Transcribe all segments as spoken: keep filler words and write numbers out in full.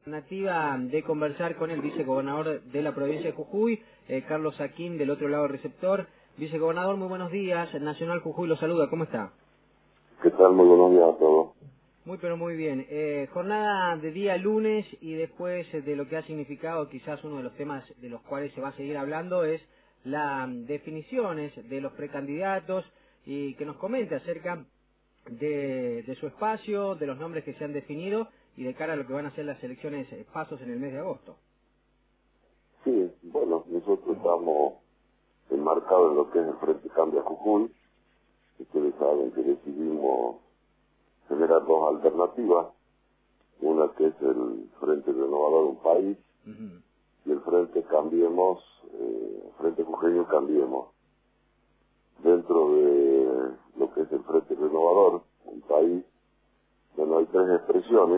Alternativa de conversar con el vicegobernador de la provincia de Jujuy, eh, Carlos Aquín, del otro lado del receptor. Vicegobernador, muy buenos días. Nacional Jujuy lo saluda. ¿Cómo está? ¿Qué tal? Muy buenos días a todos. Muy, pero muy bien. Eh, jornada de día lunes y después de lo que ha significado, quizás uno de los temas de los cuales se va a seguir hablando es las definiciones de los precandidatos y que nos comente acerca de, de su espacio, de los nombres que se han definido y de cara a lo que van a ser las elecciones eh, pasos en el mes de agosto. Sí, bueno, nosotros estamos enmarcados en lo que es el Frente Cambia Jujuy. Ustedes saben que decidimos generar dos alternativas, una que es el Frente Renovador de un País Uh-huh. y el Frente Cambiemos, eh, Frente Jujeño Cambiemos. Dentro de lo que es el Frente Renovador, un país, bueno, hay tres expresiones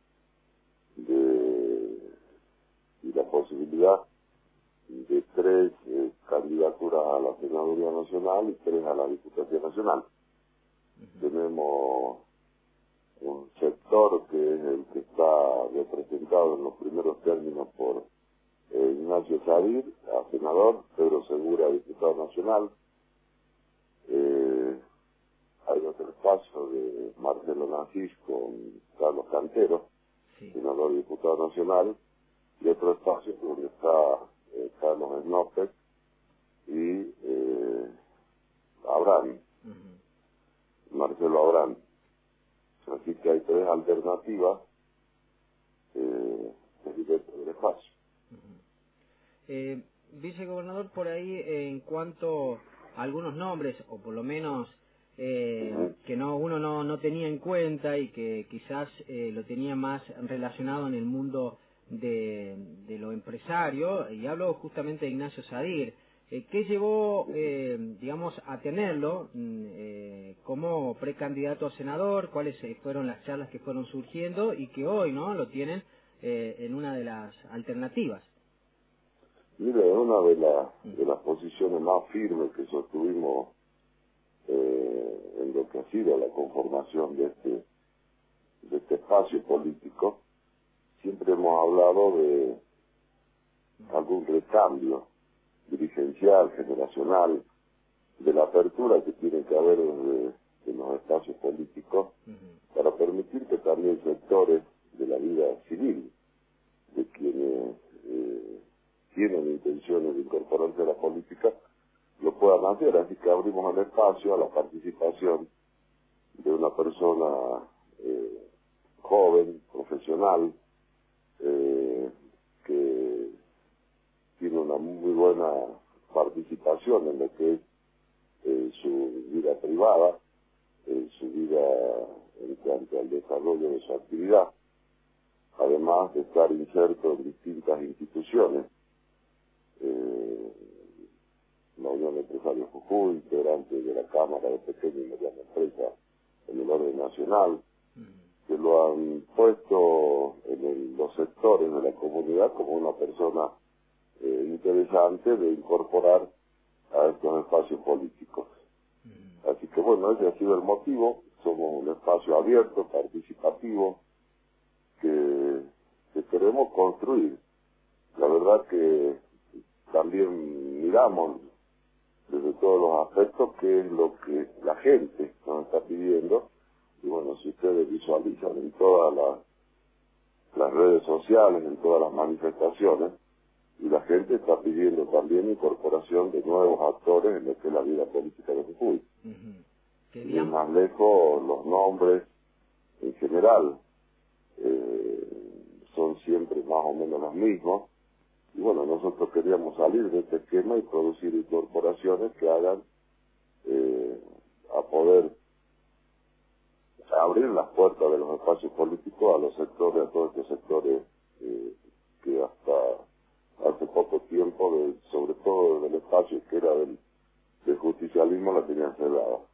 de, y la posibilidad de tres eh, candidaturas a la Senaduría Nacional y tres a la Diputación Nacional. Uh-huh. Tenemos un sector que es el que está representado en los primeros términos por eh, Ignacio Sadir, a senador, Pedro Segura, diputado nacional. Eh, hay otro espacio de Marcelo Nasís con Carlos Cantero, Sí. senador y diputado nacional, y otro espacio donde está eh, Carlos Snopek y eh, Abraham, Uh-huh. Marcelo Abraham. Así que hay tres alternativas eh, dentro del espacio. Uh-huh. Eh, vicegobernador, por ahí eh, en cuanto a algunos nombres, o por lo menos eh, Uh-huh. que no uno no, no tenía en cuenta y que quizás eh, lo tenía más relacionado en el mundo de, de lo empresario, y hablo justamente de Ignacio Sadir. Eh, ¿Qué llevó, eh, digamos, a tenerlo mm, eh, como precandidato a senador? ¿Cuáles eh, fueron las charlas que fueron surgiendo y que hoy no lo tienen eh, en una de las alternativas? Mire, una de, la, de las posiciones más firmes que sostuvimos eh, en lo que ha sido la conformación de este, de este espacio político, siempre hemos hablado de algún recambio dirigencial, generacional, de la apertura que tiene que haber desde en los espacios políticos Uh-huh. para permitir que también sectores de la vida civil, de quienes eh, tienen intenciones de incorporarse a la política, lo puedan hacer. Así que abrimos el espacio a la participación de una persona eh, joven, profesional, eh, que tiene una muy buena participación en lo que es eh, su vida privada, en su vida en cuanto al desarrollo de su actividad, además de estar inserto en distintas instituciones, eh, la Unión de Empresarios Jujuy, integrante de la Cámara de Pequeña y Mediana Empresa en el orden nacional, Uh-huh. que lo han puesto en el, los sectores de la comunidad como una persona eh, interesante de incorporar a estos espacios políticos. Uh-huh. Así que bueno, ese ha sido el motivo. Somos un espacio abierto, participativo, que, que queremos construir. La verdad que también miramos desde todos los aspectos qué es lo que la gente nos está pidiendo. Y bueno, si ustedes visualizan en todas las, las redes sociales, en todas las manifestaciones, y la gente está pidiendo también incorporación de nuevos actores en lo que es la vida política de Jujuy. Uh-huh. Que Y digamos... más lejos, los nombres en general eh, son siempre más o menos los mismos. Y bueno, nosotros queríamos salir de este esquema y producir incorporaciones que hagan eh, a poder abrir las puertas de los espacios políticos a los sectores, a todos estos sectores eh, que hasta hace poco tiempo, de, sobre todo del espacio que era del, del justicialismo, la tenían cerrada.